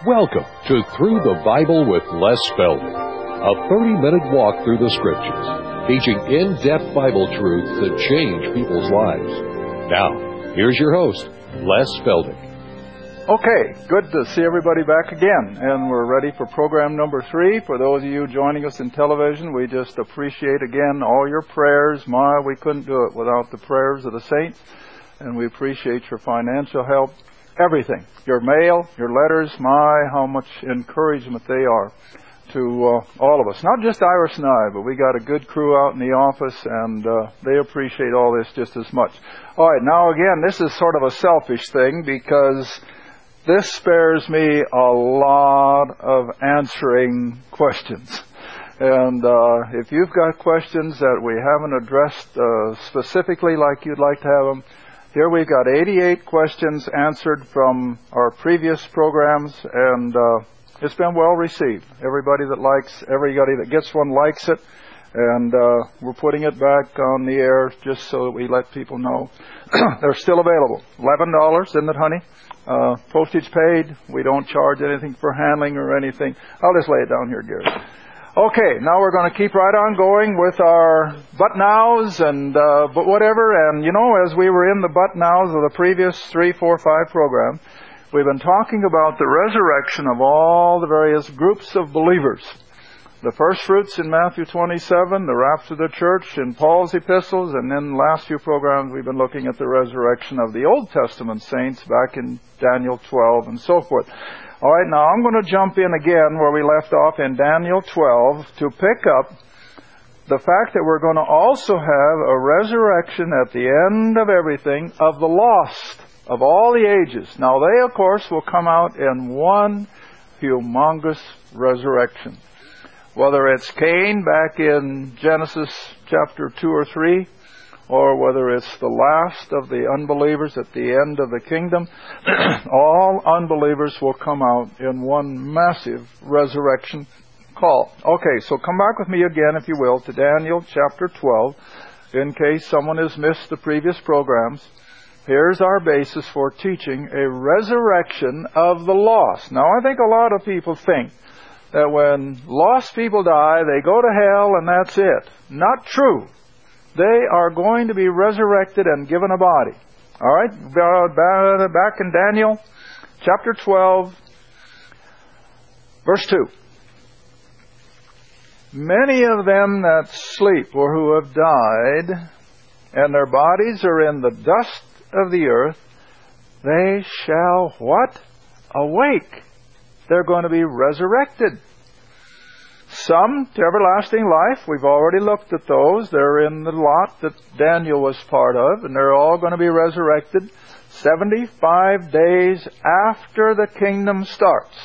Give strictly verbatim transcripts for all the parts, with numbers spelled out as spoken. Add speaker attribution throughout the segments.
Speaker 1: Welcome to Through the Bible with Les Feldick, a thirty-minute walk through the Scriptures, teaching in-depth Bible truths that change people's lives. Now, here's your host, Les Feldick.
Speaker 2: Okay, good to see everybody back again, and we're ready for program number three. For those of you joining us in television, we just appreciate again all your prayers. My, we couldn't do it without the prayers of the saints, and we appreciate your financial help. Everything, your mail, your letters, my, how much encouragement they are to uh, all of us. Not just Iris and I, but we got a good crew out in the office, and uh, they appreciate all this just as much. All right, now again, this is sort of a selfish thing because this spares me a lot of answering questions. And uh, if you've got questions that we haven't addressed uh, specifically like you'd like to have them, here we've got eighty-eight questions answered from our previous programs, and uh, it's been well received. Everybody that likes, everybody that gets one likes it, and uh, we're putting it back on the air just so that we let people know they're still available. eleven dollars, isn't it, honey? Uh, postage paid. We don't charge anything for handling or anything. I'll just lay it down here, Gary. Okay, now we're going to keep right on going with our but nows and uh, but whatever. And you know, as we were in the but nows of the previous three, four, five program, we've been talking about the resurrection of all the various groups of believers. The first fruits in Matthew twenty-seven, the rapture of the church in Paul's epistles, and then the last few programs we've been looking at the resurrection of the Old Testament saints back in Daniel twelve and so forth. All right, now I'm going to jump in again where we left off in Daniel twelve to pick up the fact that we're going to also have a resurrection at the end of everything of the lost of all the ages. Now they, of course, will come out in one humongous resurrection. Whether it's Cain back in Genesis chapter two or three, or whether it's the last of the unbelievers at the end of the kingdom, all unbelievers will come out in one massive resurrection call. Okay, so come back with me again, if you will, to Daniel chapter twelve, in case someone has missed the previous programs. Here's our basis for teaching a resurrection of the lost. Now, I think a lot of people think that when lost people die, they go to hell and that's it. Not true. They are going to be resurrected and given a body. All right, back in Daniel chapter twelve, verse two. Many of them that sleep or who have died, and their bodies are in the dust of the earth, they shall what? Awake. They're going to be resurrected. Some to everlasting life. We've already looked at those. They're in the lot that Daniel was part of, and they're all going to be resurrected seventy-five days after the kingdom starts.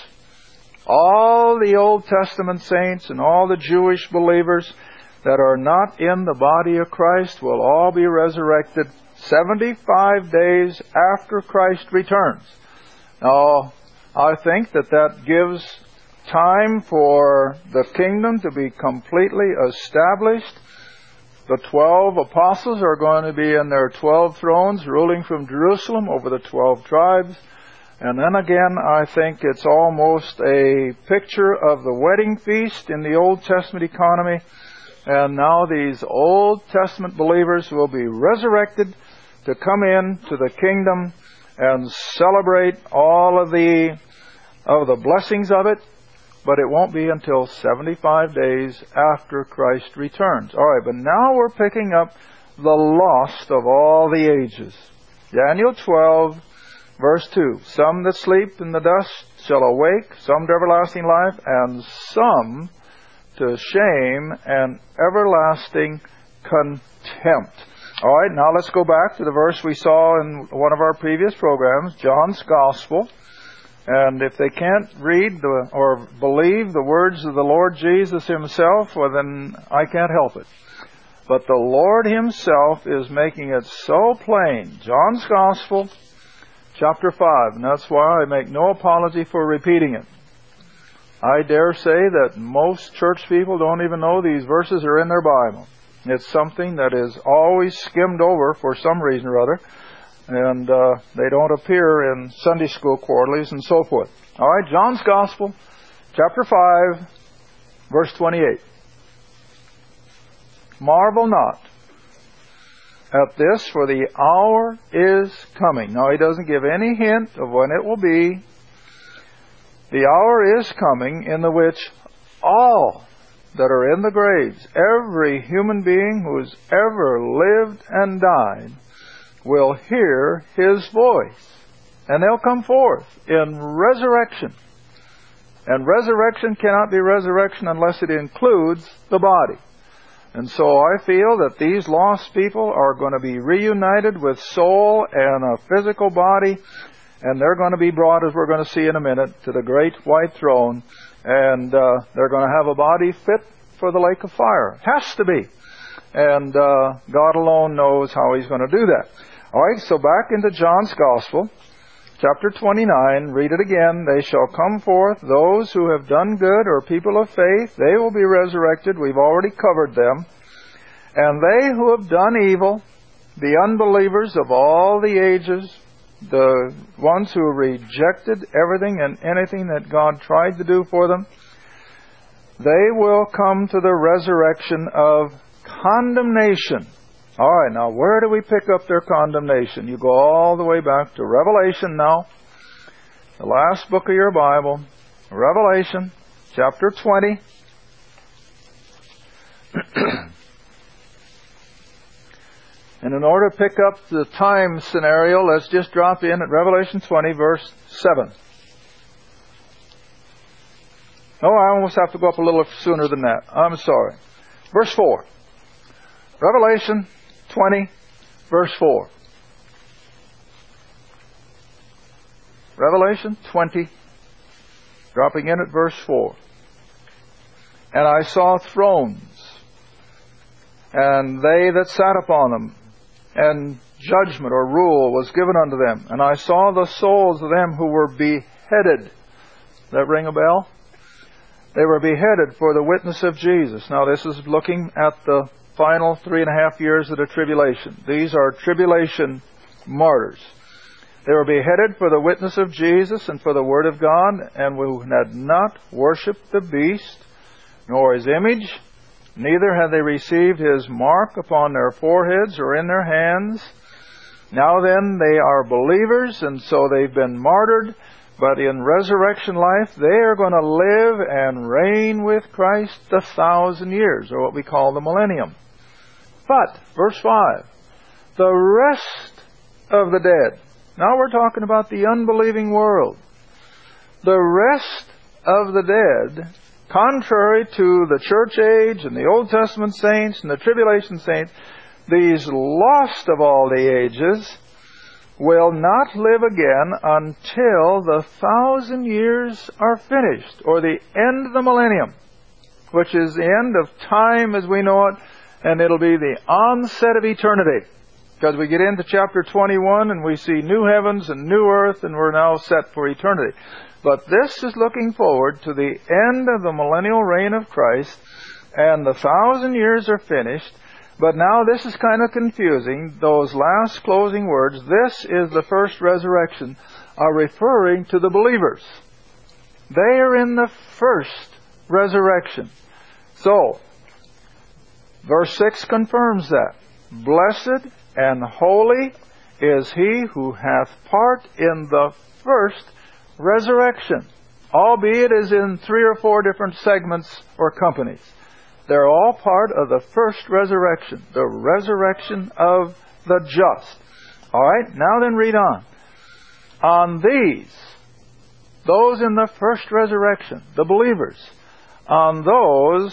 Speaker 2: All the Old Testament saints and all the Jewish believers that are not in the body of Christ will all be resurrected seventy-five days after Christ returns. Now, I think that that gives time for the kingdom to be completely established. The twelve apostles are going to be in their twelve thrones, ruling from Jerusalem over the twelve tribes. And then again, I think it's almost a picture of the wedding feast in the Old Testament economy. And now these Old Testament believers will be resurrected to come in to the kingdom and celebrate all of the of the blessings of it, but it won't be until seventy-five days after Christ returns. All right, but now we're picking up the lost of all the ages. Daniel twelve, verse two. Some that sleep in the dust shall awake, some to everlasting life, and some to shame and everlasting contempt. All right, now let's go back to the verse we saw in one of our previous programs, John's Gospel. And if they can't read the, or believe the words of the Lord Jesus Himself, well then I can't help it. But the Lord Himself is making it so plain. John's Gospel, chapter five, and that's why I make no apology for repeating it. I dare say that most church people don't even know these verses are in their Bible. It's something that is always skimmed over for some reason or other. and uh, they don't appear in Sunday school quarterlies and so forth. All right, John's Gospel, chapter five, verse twenty-eight. Marvel not at this, for the hour is coming. Now, he doesn't give any hint of when it will be. The hour is coming in the which all that are in the graves, every human being who has ever lived and died, will hear His voice. And they'll come forth in resurrection. And resurrection cannot be resurrection unless it includes the body. And so I feel that these lost people are going to be reunited with soul and a physical body, and they're going to be brought, as we're going to see in a minute, to the great white throne, and uh, they're going to have a body fit for the lake of fire. It has to be. And uh, God alone knows how He's going to do that. All right, so back into John's Gospel, chapter twenty-nine, read it again. They shall come forth, those who have done good, or people of faith, they will be resurrected. We've already covered them. And they who have done evil, the unbelievers of all the ages, the ones who rejected everything and anything that God tried to do for them, they will come to the resurrection of condemnation. All right, now where do we pick up their condemnation? You go all the way back to Revelation now, the last book of your Bible, Revelation, chapter twenty. And in order to pick up the time scenario, let's just drop in at Revelation twenty, verse seven. Oh, I almost have to go up a little sooner than that. I'm sorry. Verse four. Revelation twenty, verse four. Revelation twenty, dropping in at verse four. And I saw thrones, and they that sat upon them, and judgment or rule was given unto them. And I saw the souls of them who were beheaded. Does that ring a bell? They were beheaded for the witness of Jesus. Now this is looking at the final three and a half years of the tribulation. These are tribulation martyrs. They were beheaded for the witness of Jesus and for the word of God, and who had not worshipped the beast, nor his image, neither had they received his mark upon their foreheads or in their hands. Now then, they are believers, and so they've been martyred, but in resurrection life, they are going to live and reign with Christ a thousand years, or what we call the millennium. But, verse five, the rest of the dead. Now we're talking about the unbelieving world. The rest of the dead, contrary to the church age and the Old Testament saints and the tribulation saints, these lost of all the ages will not live again until the thousand years are finished, or the end of the millennium, which is the end of time as we know it, and it'll be the onset of eternity. Because we get into chapter twenty-one and we see new heavens and new earth, and we're now set for eternity. But this is looking forward to the end of the millennial reign of Christ, and the thousand years are finished. But now this is kind of confusing. Those last closing words, this is the first resurrection, are referring to the believers. They are in the first resurrection. So, verse six confirms that. Blessed and holy is he who hath part in the first resurrection, albeit as in three or four different segments or companies. They're all part of the first resurrection, the resurrection of the just. All right, now then read on. On these, those in the first resurrection, the believers, on those,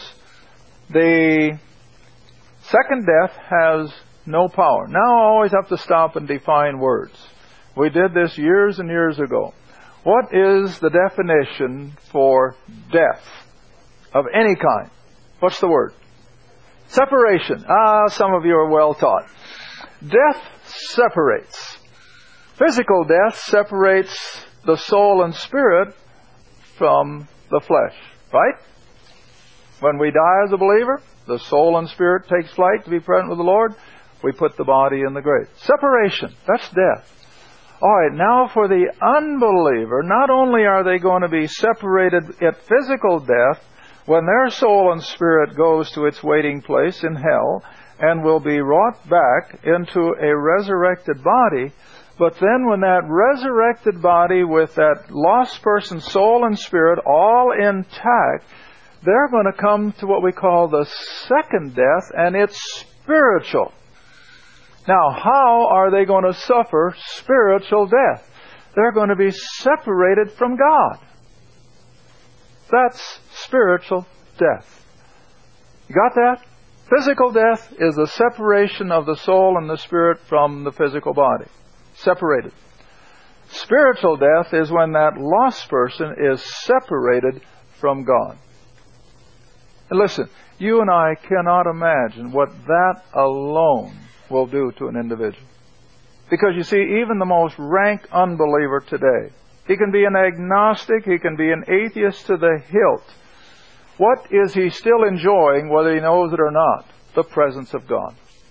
Speaker 2: the second death has no power. Now I always have to stop and define words. We did this years and years ago. What is the definition for death of any kind? What's the word? Separation. Ah, some of you are well taught. Death separates. Physical death separates the soul and spirit from the flesh, right? When we die as a believer, the soul and spirit takes flight to be present with the Lord. we put the body in the grave. Separation, that's death. All right, now for the unbeliever, not only are they going to be separated at physical death, when their soul and spirit goes to its waiting place in hell, and will be wrought back into a resurrected body, but then when that resurrected body with that lost person's soul and spirit all intact, they're going to come to what we call the second death, and it's spiritual. Now, how are they going to suffer spiritual death? They're going to be separated from God. That's spiritual death. You got that? Physical death is the separation of the soul and the spirit from the physical body. Separated. Spiritual death is when that lost person is separated from God. And listen, you and I cannot imagine what that alone will do to an individual. Because you see, even the most rank unbeliever today, he can be an agnostic, he can be an atheist to the hilt. What is he still enjoying, whether he knows it or not? The presence of God.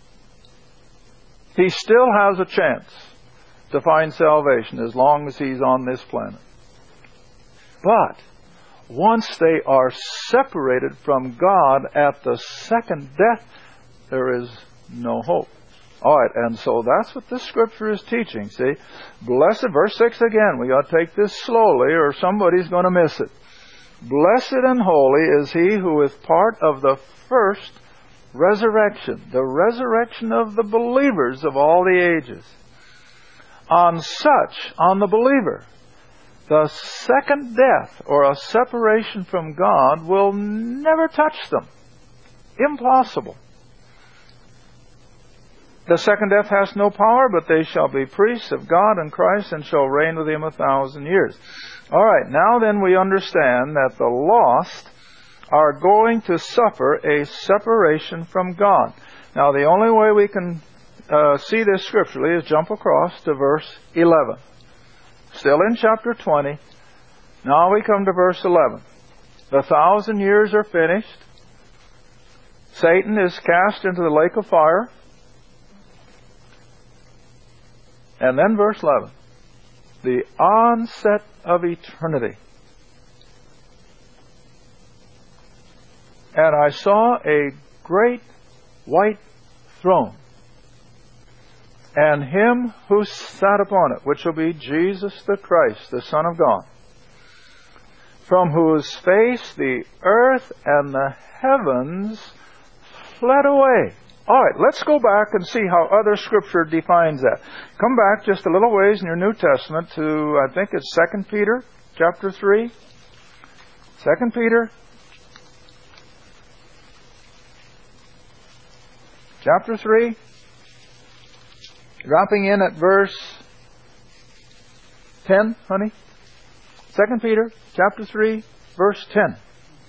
Speaker 2: He still has a chance to find salvation as long as he's on this planet. But once they are separated from God at the second death, there is no hope. All right, and so that's what this scripture is teaching. See, blessed, verse six again, we got to take this slowly or somebody's going to miss it. Blessed and holy is he who is part of the first resurrection, the resurrection of the believers of all the ages. On such, on the believer, the second death or a separation from God will never touch them. Impossible. The second death has no power, but they shall be priests of God and Christ and shall reign with him a thousand years. All right, now then we understand that the lost are going to suffer a separation from God. Now the only way we can uh, see this scripturally is jump across to verse eleven. Still in chapter twenty. Now we come to verse eleven. The thousand years are finished. Satan is cast into the lake of fire. And then verse eleven. The onset of eternity. And I saw a great white throne, and him who sat upon it, which will be Jesus the Christ, the Son of God, from whose face the earth and the heavens fled away. All right, let's go back and see how other Scripture defines that. Come back just a little ways in your New Testament to, I think it's Second Peter chapter three. Second Peter chapter three. Dropping in at verse ten, honey. Second Peter chapter three, verse ten.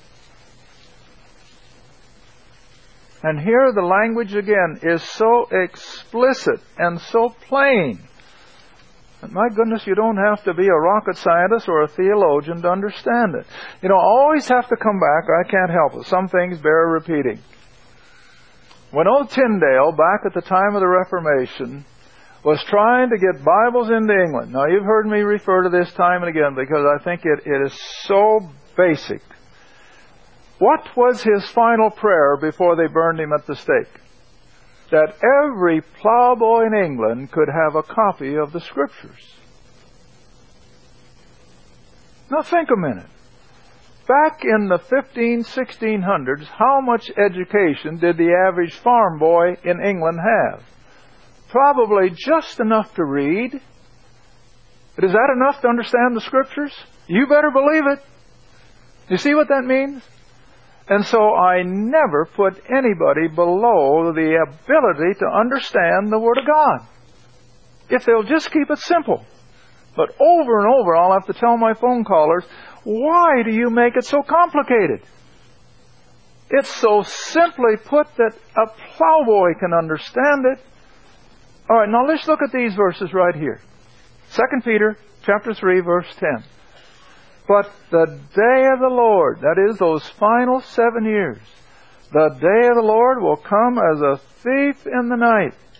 Speaker 2: And here the language again is so explicit and so plain. And my goodness, you don't have to be a rocket scientist or a theologian to understand it. You know, always have to come back. I can't help it. Some things bear repeating. When old Tyndale, back at the time of the Reformation, was trying to get Bibles into England. Now, you've heard me refer to this time and again because I think it, it is so basic. What was his final prayer before they burned him at the stake? That every plowboy in England could have a copy of the Scriptures. Now think a minute. Back in the fifteen, sixteen hundreds, how much education did the average farm boy in England have? Probably just enough to read. But is that enough to understand the Scriptures? You better believe it. You see what that means? And so I never put anybody below the ability to understand the Word of God. If they'll just keep it simple. But over and over I'll have to tell my phone callers, why do you make it so complicated? It's so simply put that a plowboy can understand it. All right, now let's look at these verses right here. Second Peter chapter three, verse ten. But the day of the Lord, that is those final seven years, the day of the Lord will come as a thief in the night,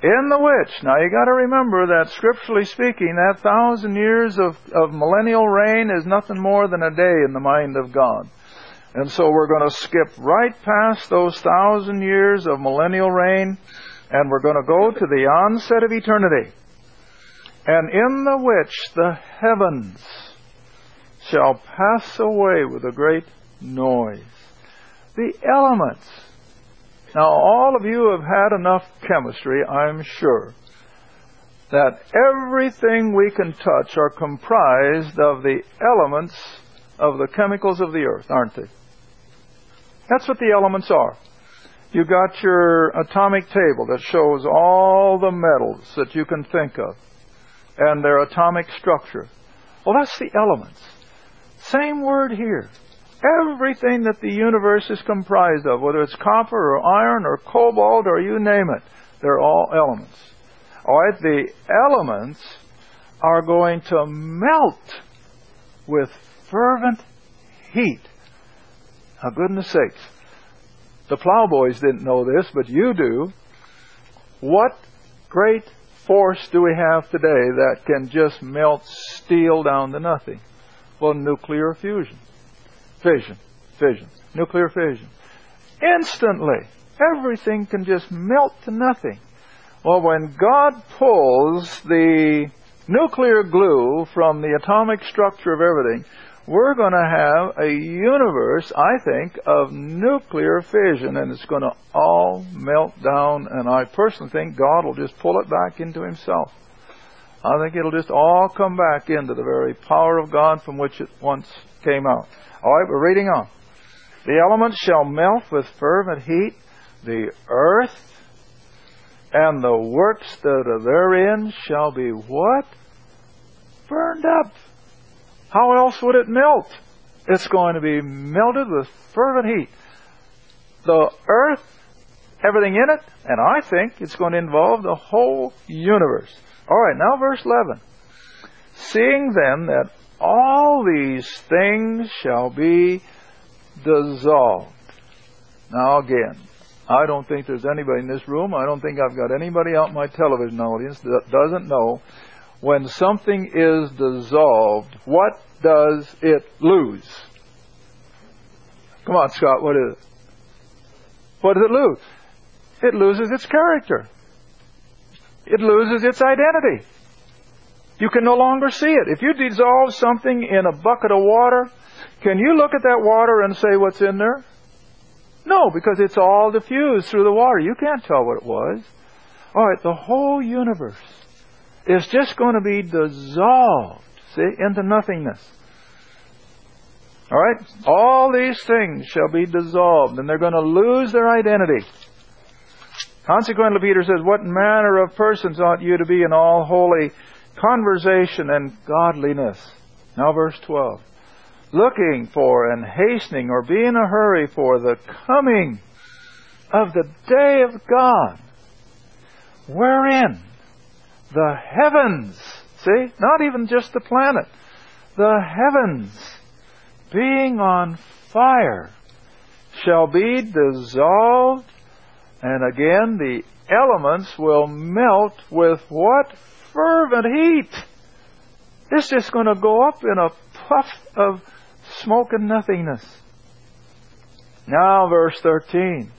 Speaker 2: In the which, now you got to remember that scripturally speaking, that thousand years of, of millennial reign is nothing more than a day in the mind of God. And so we're going to skip right past those thousand years of millennial reign, and we're going to go to the onset of eternity. And in the which the heavens shall pass away with a great noise. The elements. Now, all of you have had enough chemistry, I'm sure, that everything we can touch are comprised of the elements of the chemicals of the earth, aren't they? That's what the elements are. You got your atomic table that shows all the metals that you can think of and their atomic structure. Well, that's the elements. Same word here. Everything that the universe is comprised of, whether it's copper or iron or cobalt or you name it, they're all elements. All right, the elements are going to melt with fervent heat. Now, goodness sakes, the plowboys didn't know this, but you do. What great force do we have today that can just melt steel down to nothing? Well, nuclear fusion. Fission. Fission. Nuclear fission. Instantly, everything can just melt to nothing. Well, when God pulls the nuclear glue from the atomic structure of everything, we're going to have a universe, I think, of nuclear fission, and it's going to all melt down, and I personally think God will just pull it back into Himself. I think it'll just all come back into the very power of God from which it once came out. All right, we're reading on. The elements shall melt with fervent heat, the earth and the works that are therein shall be what? Burned up. How else would it melt? It's going to be melted with fervent heat. The earth, everything in it, and I think it's going to involve the whole universe. All right, now verse eleven. Seeing then that all these things shall be dissolved. Now again, I don't think there's anybody in this room, I don't think I've got anybody out in my television audience that doesn't know when something is dissolved, what does it lose? Come on, Scott, what is it? What does it lose? It loses its character. It loses its identity. You can no longer see it. If you dissolve something in a bucket of water, can you look at that water and say what's in there? No, because it's all diffused through the water. You can't tell what it was. All right, the whole universe is just going to be dissolved, see, into nothingness. All right? All these things shall be dissolved, and they're going to lose their identity. Consequently, Peter says, what manner of persons ought you to be in all holy conversation and godliness? Now verse twelve. Looking for and hastening or be in a hurry for the coming of the day of God, wherein the heavens, see, not even just the planet, the heavens being on fire shall be dissolved, and again the elements will melt with what? Fervent heat. It's just going to go up in a puff of smoke and nothingness. Now verse thirteen.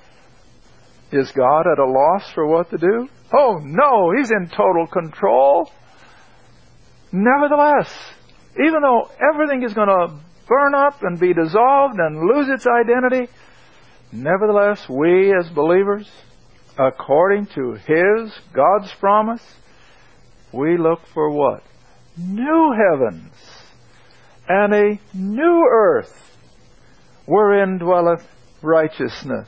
Speaker 2: Is God at a loss for what to do? Oh no, He's in total control. Nevertheless, even though everything is going to burn up and be dissolved and lose its identity, nevertheless, we as believers, according to His, God's promise, we look for what? New heavens and a new earth wherein dwelleth righteousness.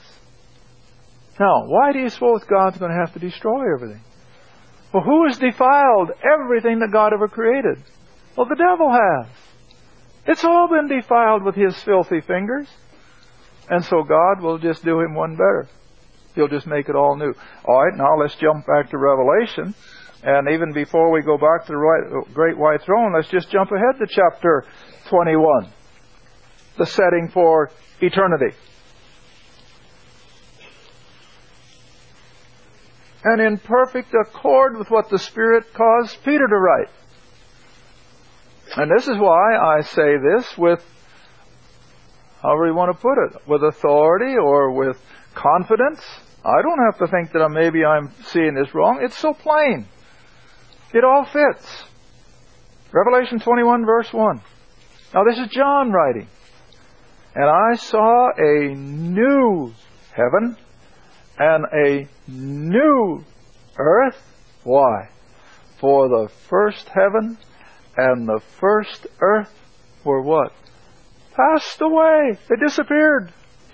Speaker 2: Now, why do you suppose God's going to have to destroy everything? Well, who has defiled everything that God ever created? Well, the devil has. It's all been defiled with his filthy fingers. And so God will just do him one better. He'll just make it all new. All right, now let's jump back to Revelation. And even before we go back to the great white throne, let's just jump ahead to chapter twenty-one. The setting for eternity. and in perfect accord with what the Spirit caused Peter to write. And this is why I say this with, however you want to put it, with authority or with confidence. I don't have to think that maybe I'm seeing this wrong. It's so plain. It all fits. Revelation twenty-one verse one. Now this is John writing. And I saw a new heaven and a new earth. Why? For the first heaven and the first earth were what? Passed away. They disappeared.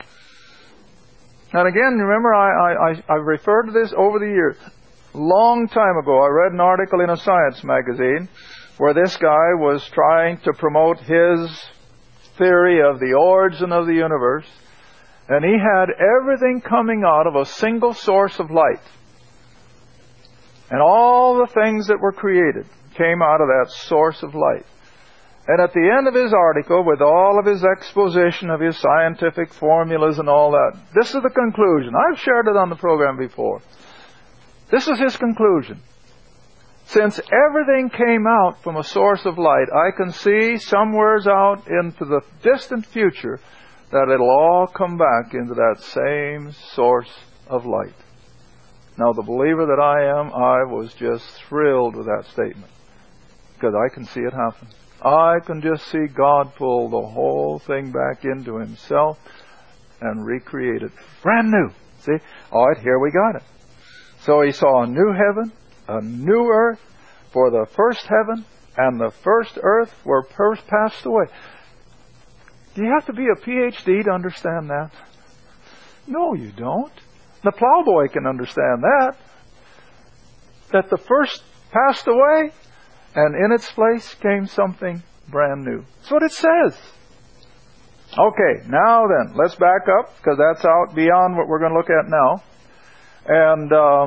Speaker 2: And again, remember, I, I, I've referred to this over the years. Long time ago, I read an article in a science magazine where this guy was trying to promote his theory of the origin of the universe, and he had everything coming out of a single source of light. And all the things that were created came out of that source of light. And at the end of his article, with all of his exposition of his scientific formulas and all that, this is the conclusion. I've shared it on the program before. This is his conclusion. Since everything came out from a source of light, I can see somewheres out into the distant future that it'll all come back into that same source of light. Now, the believer that I am, I was just thrilled with that statement, because I can see it happen. I can just see God pull the whole thing back into Himself and recreate it brand new. See? All right, here we got it. So he saw a new heaven, a new earth, for the first heaven and the first earth were first passed away. Do you have to be a P H D to understand that? No, you don't. The plowboy can understand that. That the first passed away, and in its place came something brand new. That's what it says. Okay, now then, let's back up, because that's out beyond what we're going to look at now. And uh,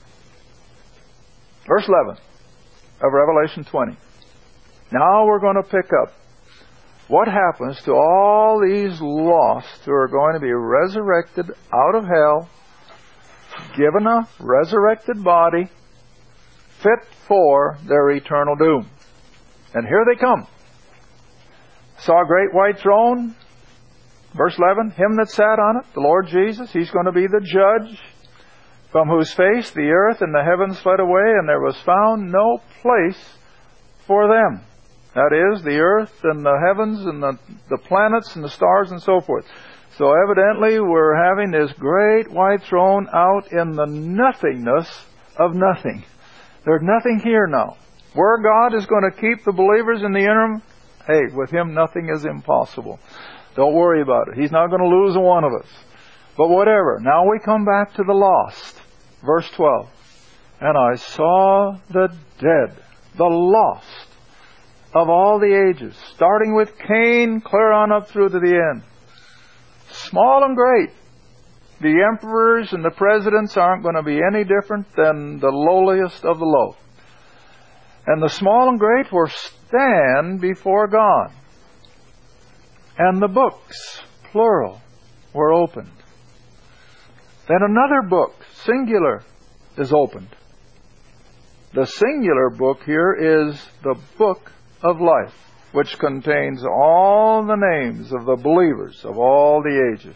Speaker 2: verse eleven of Revelation twenty. Now we're going to pick up what happens to all these lost who are going to be resurrected out of hell, given a resurrected body, fit for their eternal doom. And here they come. Saw a great white throne, verse eleven, Him that sat on it, the Lord Jesus, He's going to be the judge, from whose face the earth and the heavens fled away, and there was found no place for them. That is, the earth and the heavens and the, the planets and the stars and so forth. So evidently we're having this great white throne out in the nothingness of nothing. There's nothing here now. Where God is going to keep the believers in the interim, hey, with Him nothing is impossible. Don't worry about it. He's not going to lose a one of us. But whatever. Now we come back to the lost. Verse twelve. And I saw the dead, the lost of all the ages, starting with Cain, clear on up through to the end. Small and great. The emperors and the presidents aren't going to be any different than the lowliest of the low. And the small and great were stand before God. And the books, plural, were opened. Then another book, singular, is opened. The singular book here is the book of life, which contains all the names of the believers of all the ages.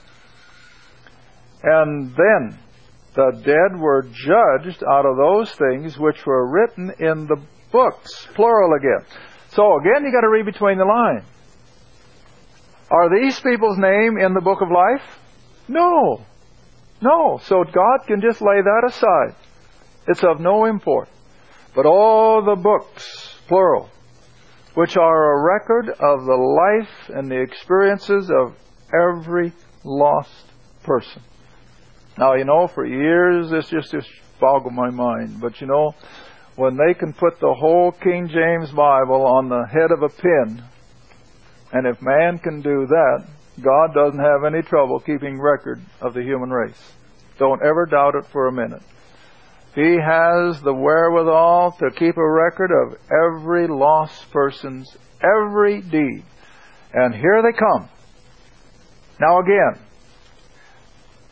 Speaker 2: And then the dead were judged out of those things which were written in the books, plural again. So again, you got to read between the lines. Are these people's name in the book of life? No. No. So God can just lay that aside. It's of no import. But all the books, plural, which are a record of the life and the experiences of every lost person. Now, you know, for years this just, just boggled my mind. But you know, when they can put the whole King James Bible on the head of a pin, and if man can do that, God doesn't have any trouble keeping record of the human race. Don't ever doubt it for a minute. He has the wherewithal to keep a record of every lost person's every deed. And here they come. Now again,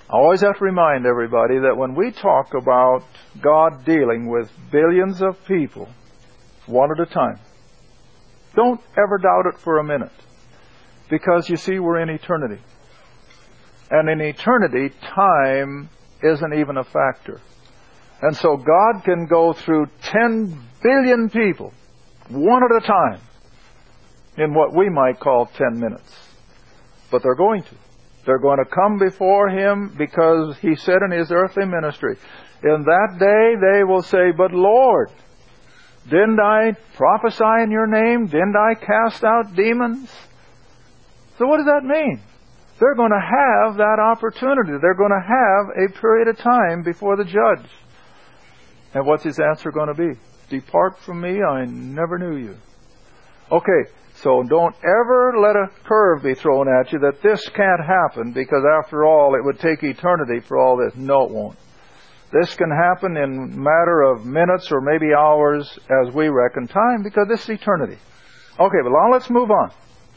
Speaker 2: I always have to remind everybody that when we talk about God dealing with billions of people, one at a time, don't ever doubt it for a minute. Because you see, we're in eternity. And in eternity, time isn't even a factor. And so God can go through ten billion people, one at a time, in what we might call ten minutes. But they're going to. They're going to come before Him because He said in His earthly ministry, in that day they will say, but Lord, didn't I prophesy in your name? Didn't I cast out demons? So what does that mean? They're going to have that opportunity. They're going to have a period of time before the judge. And what's his answer going to be? Depart from me, I never knew you. Okay, so don't ever let a curve be thrown at you that this can't happen because after all it would take eternity for all this. No, it won't. This can happen in a matter of minutes or maybe hours as we reckon time because this is eternity. Okay, but now let's move on.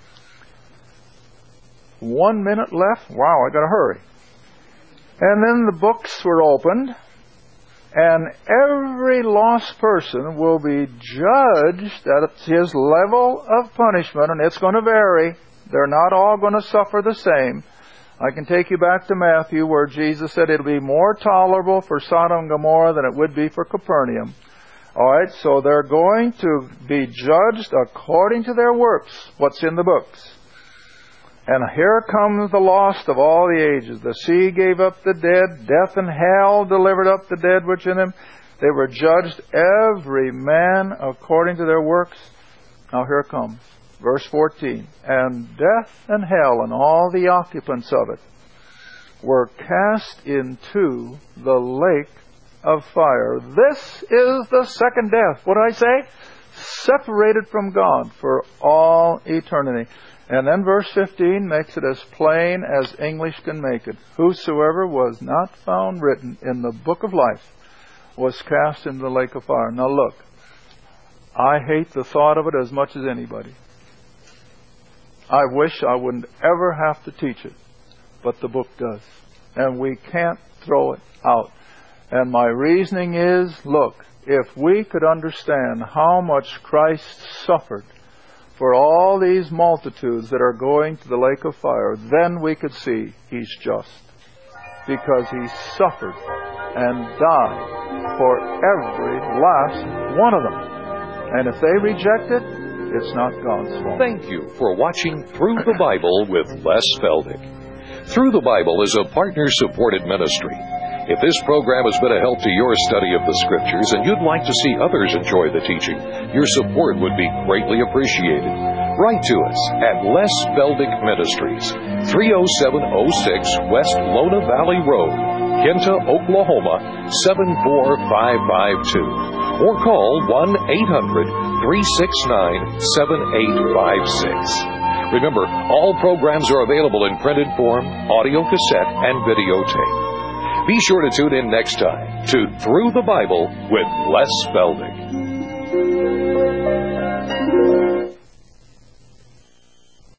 Speaker 2: One minute left. Wow, I got to hurry. And then the books were opened, and every lost person will be judged at his level of punishment, and it's going to vary. They're not all going to suffer the same. I can take you back to Matthew where Jesus said it'll be more tolerable for Sodom and Gomorrah than it would be for Capernaum. All right, so they're going to be judged according to their works, what's in the books. And here comes the lost of all the ages. The sea gave up the dead. Death and hell delivered up the dead which in them. They were judged every man according to their works. Now here it comes. Verse fourteen. And death and hell and all the occupants of it were cast into the lake of fire. This is the second death. What did I say? Separated from God for all eternity. And then verse fifteen makes it as plain as English can make it. Whosoever was not found written in the book of life was cast into the lake of fire. Now look, I hate the thought of it as much as anybody. I wish I wouldn't ever have to teach it, but the book does. And we can't throw it out. And my reasoning is, look, if we could understand how much Christ suffered for all these multitudes that are going to the lake of fire, then we could see He's just. Because He suffered and died for every last one of them. And if they reject it, it's not God's fault.
Speaker 1: Thank you for watching Through the Bible with Les Feldick. Through the Bible is a partner-supported ministry. If this program has been a help to your study of the Scriptures and you'd like to see others enjoy the teaching, your support would be greatly appreciated. Write to us at Les Feldick Ministries, three oh seven oh six West Lona Valley Road, Kinta, Oklahoma, seven four five five two. Or call one eight hundred, three six nine, seven eight five six. Remember, all programs are available in printed form, audio cassette, and videotape. Be sure to tune in next time to Through the Bible with Les Feldick.